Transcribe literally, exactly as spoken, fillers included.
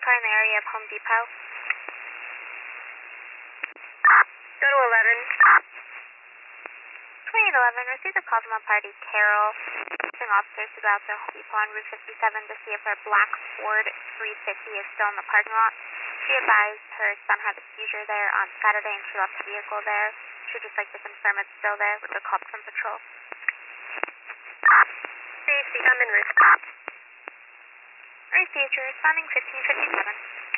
car in the area of Home Depot. Go to eleven. twenty-eight eleven, received a call from a party, Carol. Asking officers to go out to Home Depot on Route fifty-seven to see if her black Ford three fifty is still in the parking lot. She advised her son had a seizure there on Saturday and she left the vehicle there. She'd just like to confirm it's still there with the cops from patrol. Stacy, I'm in route. Received, you're responding fifteen fifty-seven.